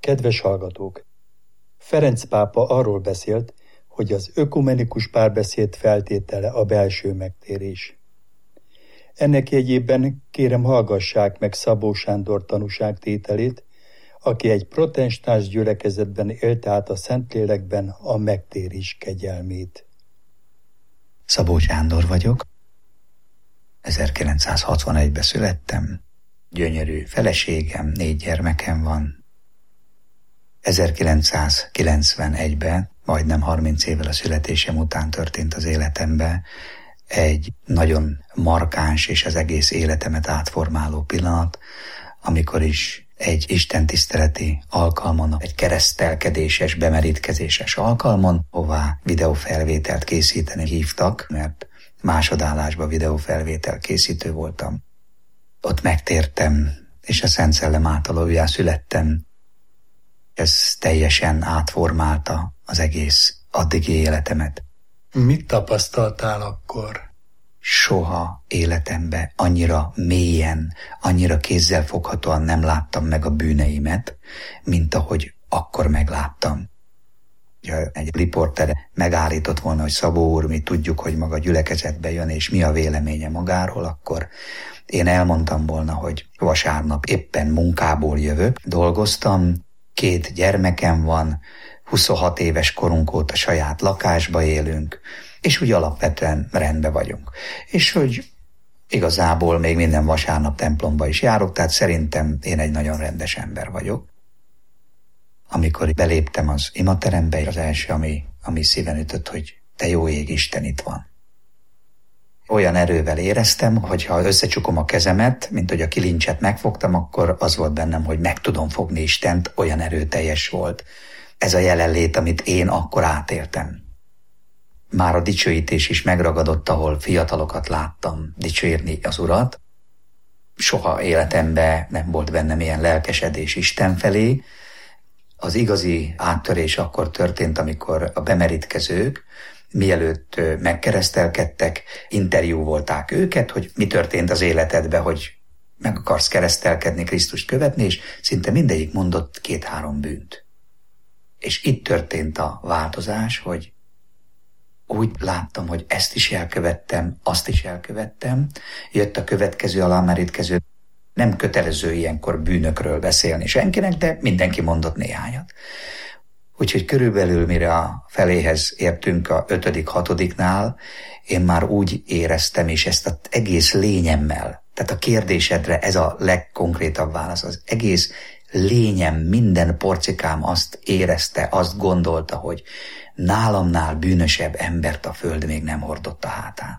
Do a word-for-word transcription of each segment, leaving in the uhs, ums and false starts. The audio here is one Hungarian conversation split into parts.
Kedves hallgatók! Ferenc pápa arról beszélt, hogy az ökumenikus párbeszéd feltétele a belső megtérés. Ennek jegyében kérem hallgassák meg Szabó Sándor tanúságtételét, aki egy protestáns gyülekezetben élte át a Szentlélekben a megtérés kegyelmét. Szabó Sándor vagyok. ezerkilencszázhatvanegyben születtem. Gyönyörű feleségem, négy gyermekem van. ezerkilencszázkilencvenegyben, majdnem harminc évvel a születésem után történt az életemben egy nagyon markáns és az egész életemet átformáló pillanat, amikor is egy istentiszteleti alkalmon, egy keresztelkedéses, bemerítkezéses alkalmon, hová videófelvételt készíteni hívtak, mert másodállásban videófelvétel készítő voltam. Ott megtértem, és a Szent Szellem által újjá születtem. Ez teljesen átformálta az egész addigi életemet. Mit tapasztaltál akkor? Soha életemben annyira mélyen, annyira kézzelfoghatóan nem láttam meg a bűneimet, mint ahogy akkor megláttam. Ha egy riporter megállított volna, hogy Szabó úr, mi tudjuk, hogy maga gyülekezetbe jön, és mi a véleménye magáról, akkor én elmondtam volna, hogy vasárnap éppen munkából jövök, dolgoztam, két gyermekem van, huszonhat éves korunk óta saját lakásba élünk, és úgy alapvetően rendben vagyunk. És hogy igazából még minden vasárnap templomba is járok, tehát szerintem én egy nagyon rendes ember vagyok. Amikor beléptem az imaterembe, az első, ami, ami szíven ütött, hogy te jó ég, Isten itt van. Olyan erővel éreztem, hogy ha összecsukom a kezemet, mint hogy a kilincset megfogtam, akkor az volt bennem, hogy meg tudom fogni Istent, olyan erőteljes volt. Ez a jelenlét, amit én akkor átéltem. Már a dicsőítés is megragadott, ahol fiatalokat láttam dicsérni az Urat. Soha életemben nem volt bennem ilyen lelkesedés Isten felé. Az igazi áttörés akkor történt, amikor a bemerítkezők, mielőtt megkeresztelkedtek, interjú volták őket, hogy mi történt az életedben, hogy meg akarsz keresztelkedni, Krisztust követni, és szinte mindegyik mondott két-három bűnt. És itt történt a változás, hogy úgy láttam, hogy ezt is elkövettem, azt is elkövettem, jött a következő alámerítkező. Nem kötelező ilyenkor bűnökről beszélni senkinek, de mindenki mondott néhányat. Úgyhogy körülbelül mire a feléhez értünk a ötödik, hatodiknál, én már úgy éreztem, és ezt az egész lényemmel, tehát a kérdésedre ez a legkonkrétabb válasz, az egész lényem, minden porcikám azt érezte, azt gondolta, hogy nálamnál bűnösebb embert a föld még nem hordott a hátán.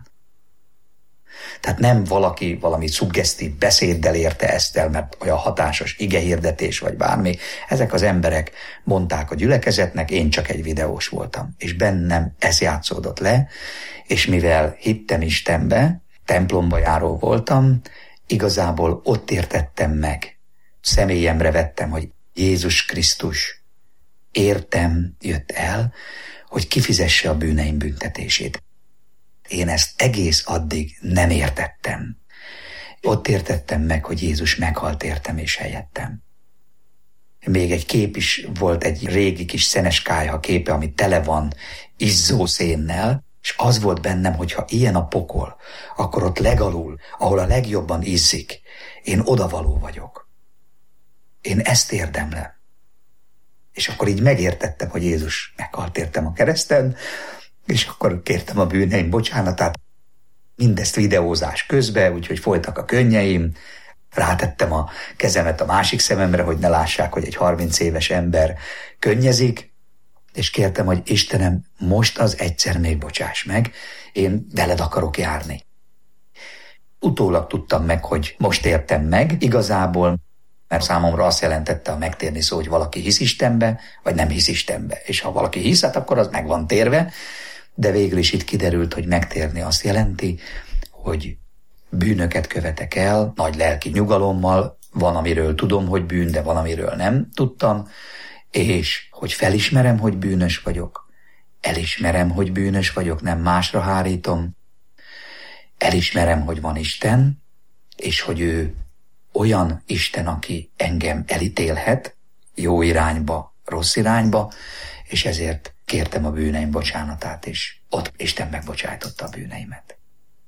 Tehát nem valaki valami szuggesztív beszéddel érte ezt el, mert olyan hatásos igehirdetés vagy bármi. Ezek az emberek mondták a gyülekezetnek, én csak egy videós voltam. És bennem ez játszódott le, és mivel hittem Istenbe, templomba járó voltam, igazából ott értettem meg, személyemre vettem, hogy Jézus Krisztus értem jött el, hogy kifizesse a bűneim büntetését. Én ezt egész addig nem értettem. Ott értettem meg, hogy Jézus meghalt értem és helyettem. Még egy kép is volt, egy régi kis szenes kályha képe, ami tele van izzó szénnel, és az volt bennem, hogy ha ilyen a pokol, akkor ott legalul, ahol a legjobban izzik, én odavaló vagyok. Én ezt érdemlem. És akkor így megértettem, hogy Jézus meghalt értem a kereszten, és akkor kértem a bűneim bocsánatát, mindezt videózás közben, úgyhogy folytak a könnyeim, rátettem a kezemet a másik szememre, hogy ne lássák, hogy egy harminc éves ember könnyezik, és kértem, hogy Istenem, most az egyszer még bocsáss meg, én veled akarok járni. Utólag tudtam meg, hogy most értem meg igazából, mert számomra azt jelentette a megtérni szó, hogy valaki hisz Istenbe, vagy nem hisz Istenbe. És ha valaki hisz, hát akkor az meg van térve, de végül is itt kiderült, hogy megtérni azt jelenti, hogy bűnöket követek el, nagy lelki nyugalommal, van, amiről tudom, hogy bűn, de van, amiről nem tudtam, és hogy felismerem, hogy bűnös vagyok, elismerem, hogy bűnös vagyok, nem másra hárítom, elismerem, hogy van Isten, és hogy ő olyan Isten, aki engem elítélhet, jó irányba, rossz irányba, és ezért kértem a bűneim bocsánatát, és ott Isten megbocsájtotta a bűneimet.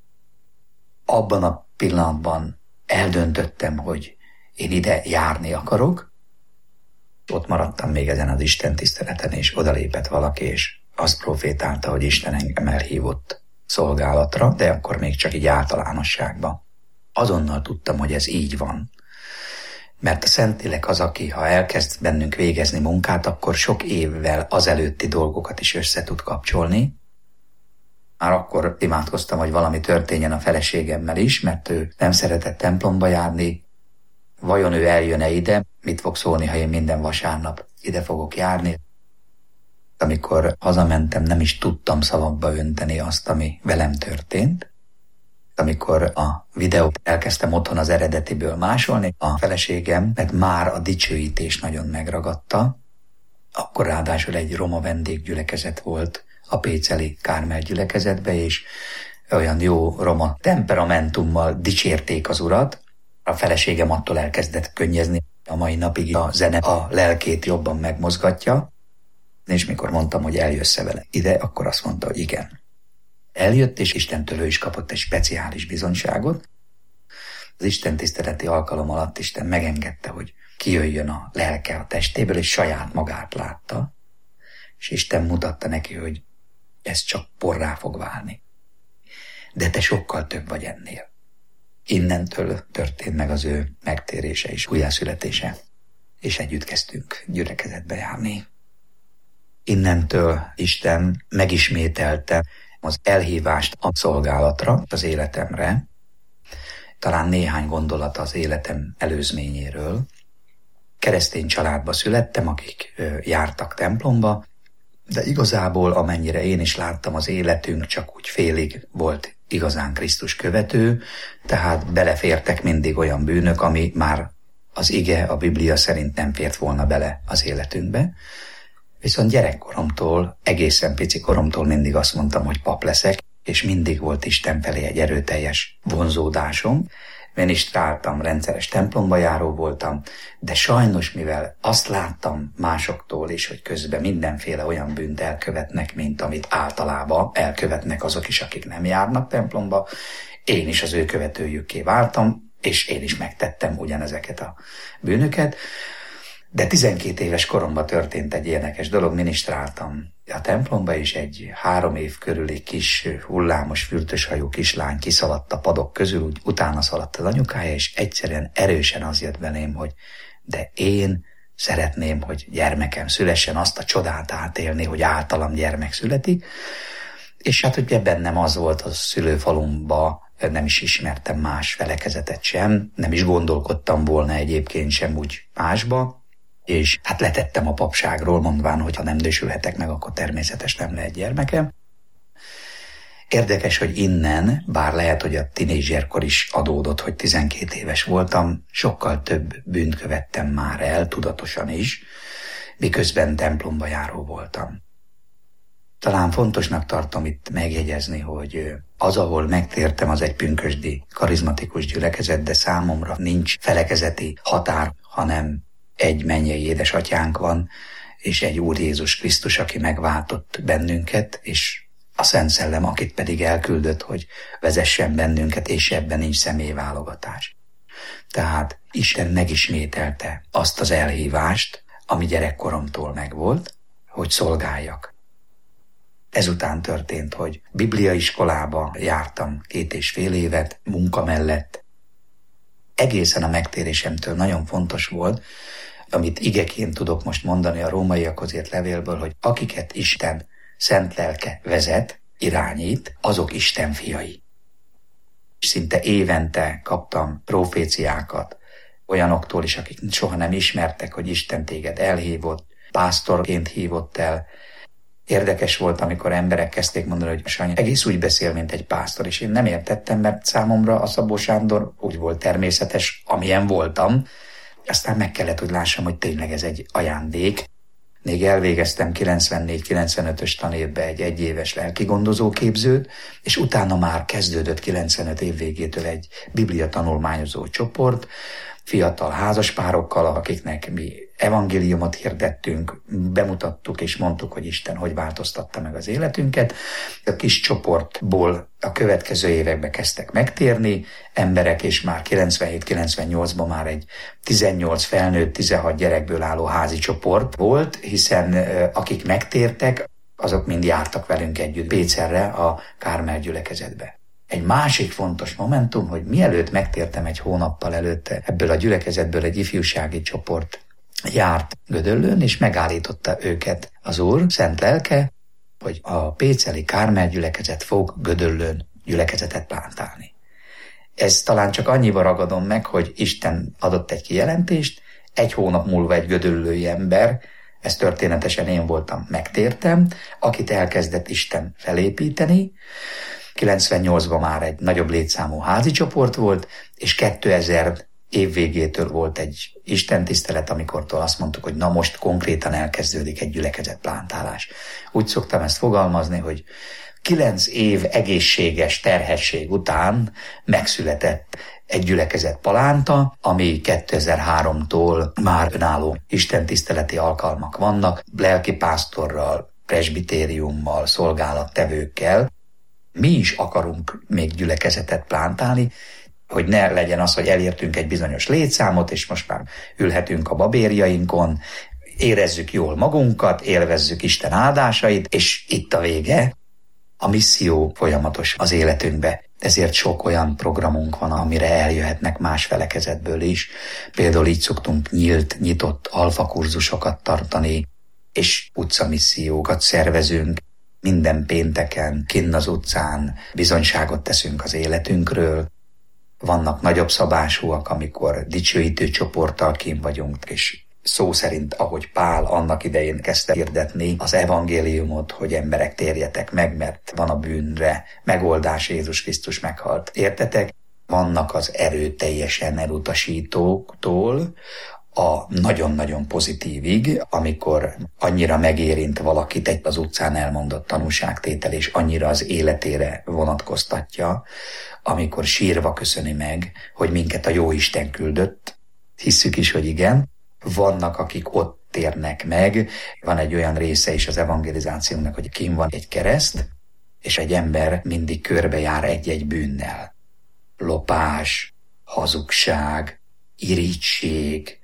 Abban a pillanatban eldöntöttem, hogy én ide járni akarok. Ott maradtam még ezen az Isten tiszteleten, és odalépett valaki, és azt profétálta, hogy Isten engem elhívott szolgálatra, de akkor még csak így általánosságban. Azonnal tudtam, hogy ez így van. Mert a Szentlélek az, aki ha elkezd bennünk végezni munkát, akkor sok évvel azelőtti dolgokat is össze tud kapcsolni. Már akkor imádkoztam, hogy valami történjen a feleségemmel is, mert ő nem szeretett templomba járni. Vajon ő eljön-e ide? Mit fog szólni, ha én minden vasárnap ide fogok járni? Amikor hazamentem, nem is tudtam szavakba önteni azt, ami velem történt. Amikor a videót elkezdtem otthon az eredetiből másolni, a feleségem, mert már a dicsőítés nagyon megragadta, akkor ráadásul egy roma vendéggyülekezet volt a péceli Kármel gyülekezetbe, és olyan jó roma temperamentummal dicsérték az Urat. A feleségem attól elkezdett könnyezni, a mai napig a zene a lelkét jobban megmozgatja, és mikor mondtam, hogy eljössze vele ide, akkor azt mondta, hogy igen. Eljött, és Istentől ő is kapott egy speciális bizonyságot. Az Isten tiszteleti alkalom alatt Isten megengedte, hogy kijöjjön a lelke a testéből, és saját magát látta, és Isten mutatta neki, hogy ez csak porrá fog válni. De te sokkal több vagy ennél. Innentől történt meg az ő megtérése és újjászületése, és együtt kezdtünk gyülekezetbe járni. Innentől Isten megismételte az elhívást a szolgálatra, az életemre, talán néhány gondolat az életem előzményéről. Keresztény családba születtem, akik jártak templomba, de igazából amennyire én is láttam, az életünk csak úgy félig volt igazán Krisztus követő, tehát belefértek mindig olyan bűnök, ami már az ige, a Biblia szerint nem fért volna bele az életünkbe. Viszont gyerekkoromtól, egészen pici koromtól mindig azt mondtam, hogy pap leszek, és mindig volt Isten felé egy erőteljes vonzódásom. Ministráltam, rendszeres templomba járó voltam, de sajnos, mivel azt láttam másoktól is, hogy közben mindenféle olyan bűnt elkövetnek, mint amit általában elkövetnek azok is, akik nem járnak templomba, én is az ő követőjükké váltam, és én is megtettem ugyanezeket a bűnöket. De tizenkét éves koromban történt egy érdekes dolog, ministráltam a templomba, és egy három év körüli kis hullámos, fürtöshajú kislány kiszaladt a padok közül, úgy utána szaladt az anyukája, és egyszerűen erősen az jött belém, hogy de én szeretném, hogy gyermekem szülessen, azt a csodát átélni, hogy általam gyermek születik. És hát ugye bennem az volt a szülőfalumba, nem is ismertem más felekezetet sem, nem is gondolkodtam volna egyébként sem úgy másba, és hát letettem a papságról, mondván, hogy ha nem nősülhetek meg, akkor természetes nem lehet gyermekem. Érdekes, hogy innen, bár lehet, hogy a tinédzserkor is adódott, hogy tizenkét éves voltam, sokkal több bűnt követtem már el, tudatosan is, miközben templomba járó voltam. Talán fontosnak tartom itt megjegyezni, hogy az, ahol megtértem, az egy pünkösdi, karizmatikus gyülekezet, de számomra nincs felekezeti határ, hanem egy mennyei édesatyánk van, és egy Úr Jézus Krisztus, aki megváltott bennünket, és a Szent Szellem, akit pedig elküldött, hogy vezessen bennünket, és ebben nincs személyválogatás. Tehát Isten megismételte azt az elhívást, ami gyerekkoromtól megvolt, hogy szolgáljak. Ezután történt, hogy bibliaiskolába jártam két és fél évet, munka mellett. Egészen a megtérésemtől nagyon fontos volt, amit igeként tudok most mondani a rómaiakhoz írt levélből, hogy akiket Isten szent lelke vezet, irányít, azok Isten fiai. Szinte évente kaptam proféciákat olyanoktól is, akik soha nem ismertek, hogy Isten téged elhívott, pásztorként hívott el. Érdekes volt, amikor emberek kezdték mondani, hogy Sanyi egész úgy beszél, mint egy pásztor, és én nem értettem, mert számomra a Szabó Sándor úgy volt természetes, amilyen voltam. Aztán meg kellett, hogy lássam, hogy tényleg ez egy ajándék. Még elvégeztem kilencvennégy kilencvenötös tanévbe egy egyéves lelkigondozó képzőt, és utána már kezdődött kilencvenöt év végétől egy biblia tanulmányozó csoport, fiatal házaspárokkal, akiknek mi evangéliumot hirdettünk, bemutattuk és mondtuk, hogy Isten hogy változtatta meg az életünket. A kis csoportból a következő években kezdtek megtérni emberek, és már kilencvenhét kilencvennyolcban már egy tizennyolc felnőtt, tizenhat gyerekből álló házi csoport volt, hiszen akik megtértek, azok mind jártak velünk együtt Pécerre, a Kármel gyülekezetbe. Egy másik fontos momentum, hogy mielőtt megtértem egy hónappal előtte, ebből a gyülekezetből egy ifjúsági csoport járt Gödöllőn, és megállította őket az Úr szent lelke, hogy a péceli Kármel gyülekezet fog Gödöllőn gyülekezetet plántálni. Ez talán csak annyiba ragadom meg, hogy Isten adott egy kijelentést, egy hónap múlva egy gödöllői ember, ez történetesen én voltam, megtértem, akit elkezdett Isten felépíteni. kilencvennyolcban már egy nagyobb létszámú házi csoport volt, és kétezer év végétől volt egy istentisztelet, amikortól azt mondtuk, hogy na most konkrétan elkezdődik egy gyülekezetplántálás. Úgy szoktam ezt fogalmazni, hogy kilenc év egészséges terhesség után megszületett egy gyülekezet palánta, ami kétezer-háromtól már önálló istentiszteleti alkalmak vannak, lelkipásztorral, presbitériummal, szolgálattevőkkel. Mi is akarunk még gyülekezetet plántálni, hogy ne legyen az, hogy elértünk egy bizonyos létszámot, és most már ülhetünk a babérjainkon, érezzük jól magunkat, élvezzük Isten áldásait, és itt a vége. A misszió folyamatos az életünkbe, ezért sok olyan programunk van, amire eljöhetnek más felekezetből is. Például így szoktunk nyílt, nyitott alfakurzusokat tartani, és utcamissziókat szervezünk. Minden pénteken, kinn az utcán bizonyságot teszünk az életünkről. Vannak nagyobb szabásúak, amikor dicsőítő csoporttal kinn vagyunk, és szó szerint, ahogy Pál annak idején kezdte hirdetni az evangéliumot, hogy emberek térjetek meg, mert van a bűnre megoldás, Jézus Krisztus meghalt. Értetek? Vannak az erőteljesen elutasítóktól a nagyon-nagyon pozitívig, amikor annyira megérint valakit egy az utcán elmondott tanúságtétel, és annyira az életére vonatkoztatja, amikor sírva köszöni meg, hogy minket a Jóisten küldött. Hisszük is, hogy igen. Vannak, akik ott térnek meg. Van egy olyan része is az evangelizációnak, hogy kint van egy kereszt, és egy ember mindig körbejár egy-egy bűnnel. Lopás, hazugság, irigység,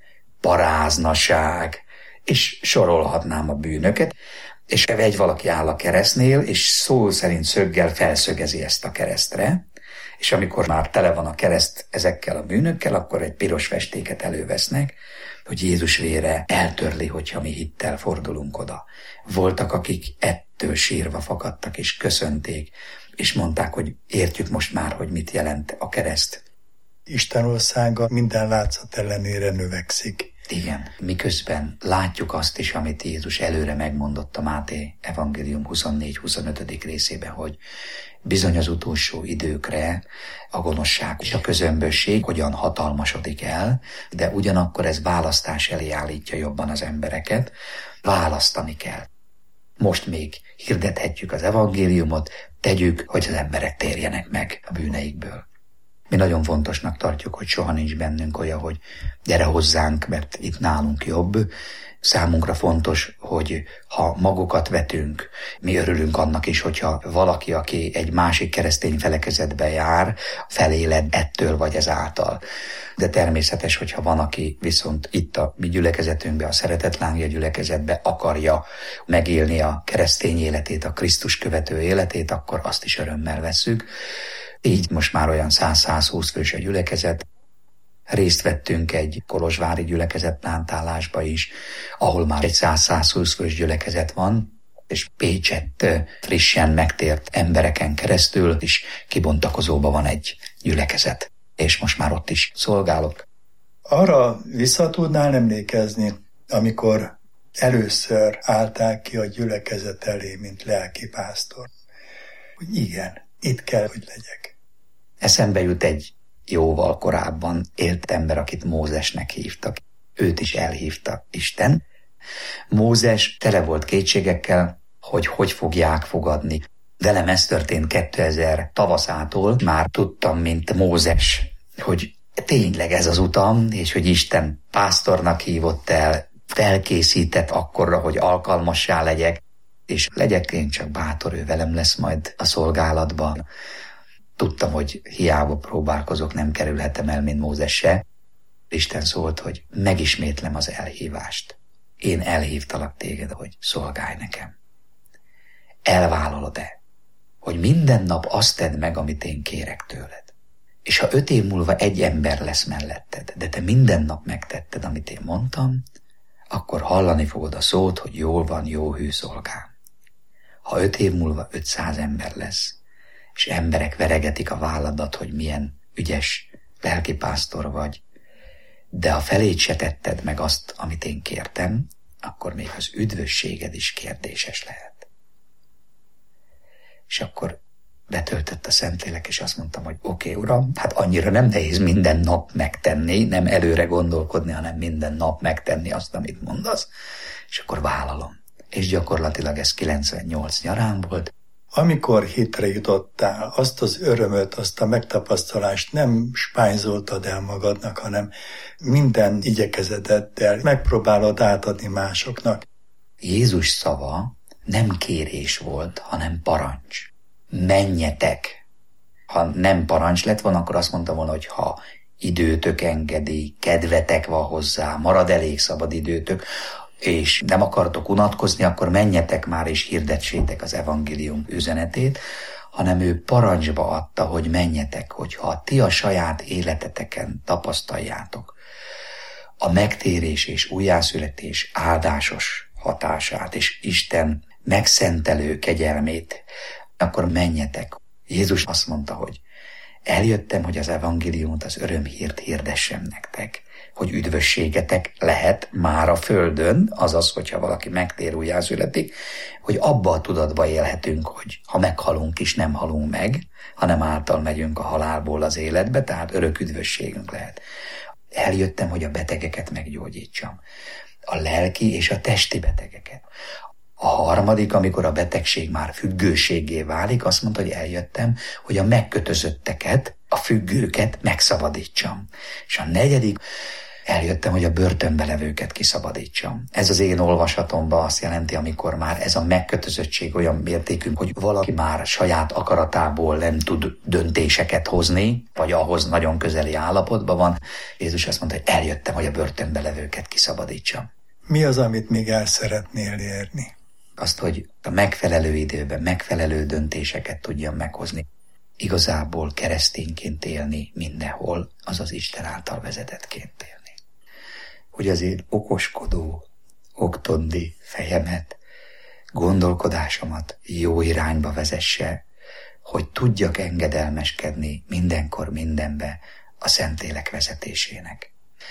paráznaság, és sorolhatnám a bűnöket, és egy valaki áll a keresztnél, és szó szerint szöggel felszögezi ezt a keresztre, és amikor már tele van a kereszt ezekkel a bűnökkel, akkor egy piros festéket elővesznek, hogy Jézus vére eltörli, hogyha mi hittel fordulunk oda. Voltak, akik ettől sírva fakadtak, és köszönték, és mondták, hogy értjük most már, hogy mit jelent a kereszt. Isten országa minden látszat ellenére növekszik. Igen, miközben látjuk azt is, amit Jézus előre megmondott a Máté evangélium huszonnégy huszonötödik részében, hogy bizony az utolsó időkre a gonoszság és a közömbösség hogyan hatalmasodik el, de ugyanakkor ez választás elé állítja jobban az embereket. Választani kell. Most még hirdethetjük az evangéliumot, tegyük, hogy az emberek térjenek meg a bűneikből. Mi nagyon fontosnak tartjuk, hogy soha nincs bennünk olyan, hogy gyere hozzánk, mert itt nálunk jobb. Számunkra fontos, hogy ha magukat vetünk, mi örülünk annak is, hogyha valaki, aki egy másik keresztény felekezetbe jár, feléled ettől vagy ezáltal. De természetes, hogyha van, aki viszont itt a mi gyülekezetünkbe, a Szeretetlángja gyülekezetbe akarja megélni a keresztény életét, a Krisztus követő életét, akkor azt is örömmel vesszük. Így most már olyan száz-százhúsz fős a gyülekezet. Részt vettünk egy kolozsvári gyülekezetplántálásba is, ahol már egy száz-százhúsz fős gyülekezet van, és Pécsett frissen megtért embereken keresztül is kibontakozóban van egy gyülekezet, és most már ott is szolgálok. Arra vissza tudnál emlékezni, amikor először álltál ki a gyülekezet elé, mint lelkipásztor, hogy igen, itt kell, hogy legyek. Eszembe jut egy jóval korábban élt ember, akit Mózesnek hívtak. Őt is elhívta Isten. Mózes tele volt kétségekkel, hogy hogy fogják fogadni. Velem ez történt kétezer tavaszától, már tudtam, mint Mózes, hogy tényleg ez az utam, és hogy Isten pásztornak hívott el, felkészített akkorra, hogy alkalmassá legyek, és legyek én csak bátor, ő velem lesz majd a szolgálatban. Tudtam, hogy hiába próbálkozok, nem kerülhetem el, mint Mózes se. Isten szólt, hogy megismétlem az elhívást. Én elhívtalak téged, hogy szolgálj nekem. Elvállalod-e, hogy minden nap azt tedd meg, amit én kérek tőled? És ha öt év múlva egy ember lesz melletted, de te minden nap megtetted, amit én mondtam, akkor hallani fogod a szót, hogy jól van, jó hű szolgám. Ha öt év múlva ötszáz ember lesz, és emberek veregetik a válladat, hogy milyen ügyes lelkipásztor vagy, de ha felét se tetted meg azt, amit én kértem, akkor még az üdvösséged is kérdéses lehet. És akkor betöltött a Szentlélek, és azt mondtam, hogy oké, okay, Uram, hát annyira nem nehéz minden nap megtenni, nem előre gondolkodni, hanem minden nap megtenni azt, amit mondasz, és akkor vállalom. És gyakorlatilag ez kilencvennyolc nyarán volt. Amikor hitre jutottál, azt az örömöt, azt a megtapasztalást nem spányzoltad el magadnak, hanem minden igyekezeteddel megpróbálod átadni másoknak. Jézus szava nem kérés volt, hanem parancs. Menjetek! Ha nem parancs lett volna, akkor azt mondtam volna, hogy ha időtök engedi, kedvetek van hozzá, marad elég szabad időtök, és nem akartok unatkozni, akkor menjetek már és hirdessétek az evangélium üzenetét, hanem ő parancsba adta, hogy menjetek, hogyha ti a saját életeteken tapasztaljátok a megtérés és újjászületés áldásos hatását, és Isten megszentelő kegyelmét, akkor menjetek. Jézus azt mondta, hogy eljöttem, hogy az evangéliumot, az örömhírt hirdessem nektek, hogy üdvösségetek lehet már a földön, azaz, hogyha valaki megtér, újjászületik, hogy abba a tudatba élhetünk, hogy ha meghalunk is, nem halunk meg, hanem által megyünk a halálból az életbe, tehát örök üdvösségünk lehet. Eljöttem, hogy a betegeket meggyógyítsam, a lelki és a testi betegeket. A harmadik, amikor a betegség már függőségé válik, azt mondta, hogy eljöttem, hogy a megkötözötteket, a függőket megszabadítsam. És a negyedik, eljöttem, hogy a börtönbe levőket kiszabadítsam. Ez az én olvasatomban azt jelenti, amikor már ez a megkötözöttség olyan mértékű, hogy valaki már saját akaratából nem tud döntéseket hozni, vagy ahhoz nagyon közeli állapotban van. Jézus azt mondta, hogy eljöttem, hogy a börtönbe levőket kiszabadítsam. Mi az, amit még el szeretnél érni? Azt, hogy a megfelelő időben megfelelő döntéseket tudjam meghozni. Igazából keresztényként élni mindenhol, azaz Isten által vezetettként élni. Hogy az én okoskodó, oktondi fejemet, gondolkodásomat jó irányba vezesse, hogy tudjak engedelmeskedni mindenkor mindenbe a Szentlélek vezetésének.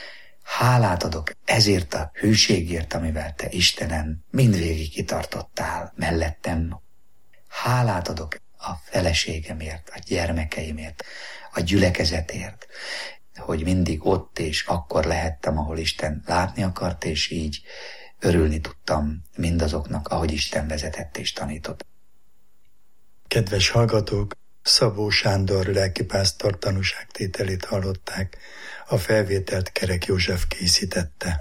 Hálát adok ezért a hűségért, amivel te, Istenem, mindvégig kitartottál mellettem. Hálát adok a feleségemért, a gyermekeimért, a gyülekezetért, hogy mindig ott és akkor lehettem, ahol Isten látni akart, és így örülni tudtam mindazoknak, ahogy Isten vezetett és tanított. Kedves hallgatók, Szabó Sándor lelkipásztor tanúságtételét hallották, a felvételt Kerek József készítette.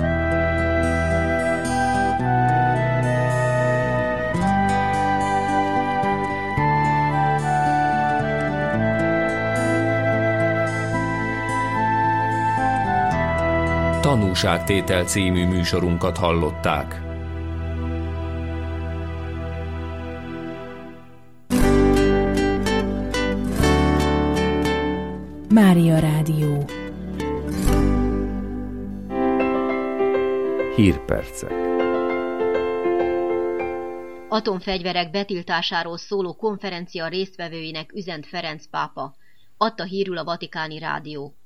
Tanúságtétel című műsorunkat hallották. Mária Rádió. Hírpercek. Atomfegyverek betiltásáról szóló konferencia résztvevőinek üzent Ferenc pápa, adta hírül a Vatikáni Rádió.